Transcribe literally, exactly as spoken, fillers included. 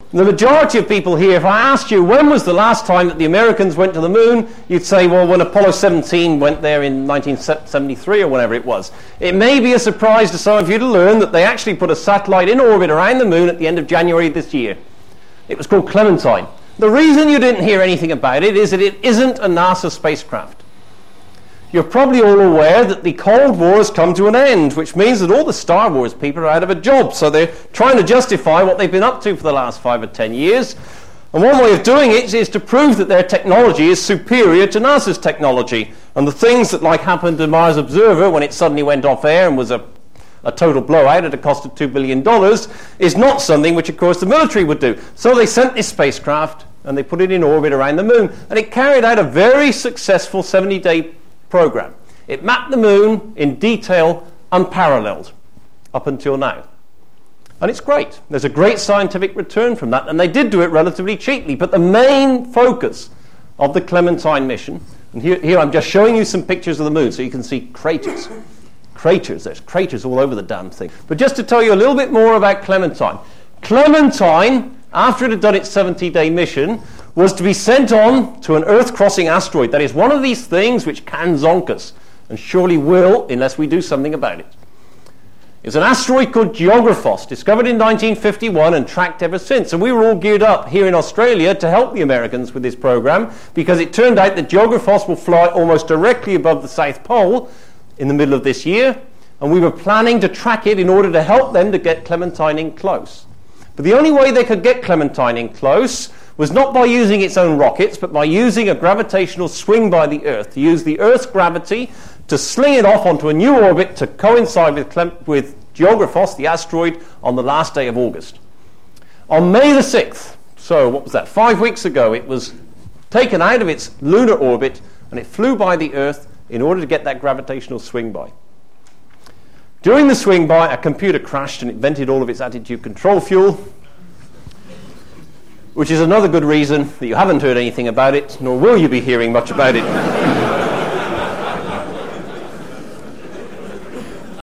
The majority of people here, if I asked you when was the last time that the Americans went to the moon, you'd say, well, when Apollo seventeen went there in nineteen seventy-three or whenever it was. It may be a surprise to some of you to learn that they actually put a satellite in orbit around the moon at the end of January this year. It was called Clementine. The reason you didn't hear anything about it is that it isn't a NASA spacecraft. You're probably all aware that the Cold War has come to an end, which means that all the Star Wars people are out of a job. So they're trying to justify what they've been up to for the last five or ten years. And one way of doing it is to prove that their technology is superior to NASA's technology. And the things that like happened to Mars Observer when it suddenly went off air and was a, a total blowout at a cost of two billion dollars is not something which, of course, the military would do. So they sent this spacecraft and they put it in orbit around the moon. And it carried out a very successful seventy-day program. It mapped the moon in detail, unparalleled up until now. And it's great. There's a great scientific return from that, and they did do it relatively cheaply. But the main focus of the Clementine mission, and here, here I'm just showing you some pictures of the moon so you can see craters. Craters, there's craters all over the damn thing. But just to tell you a little bit more about Clementine. Clementine, after it had done its seventy-day mission, was to be sent on to an Earth-crossing asteroid. That is one of these things which can zonk us, and surely will, unless we do something about it. It's an asteroid called Geographos, discovered in nineteen fifty-one and tracked ever since. And we were all geared up here in Australia to help the Americans with this program, because it turned out that Geographos will fly almost directly above the South Pole in the middle of this year, and we were planning to track it in order to help them to get Clementine in close. But the only way they could get Clementine in close was not by using its own rockets, but by using a gravitational swing by the Earth, to use the Earth's gravity to sling it off onto a new orbit to coincide with, Clem- with Geographos, the asteroid, on the last day of August. On May the sixth, so what was that, five weeks ago, it was taken out of its lunar orbit and it flew by the Earth in order to get that gravitational swing by. During the swing by, a computer crashed and it vented all of its attitude control fuel, which is another good reason that you haven't heard anything about it, nor will you be hearing much about it.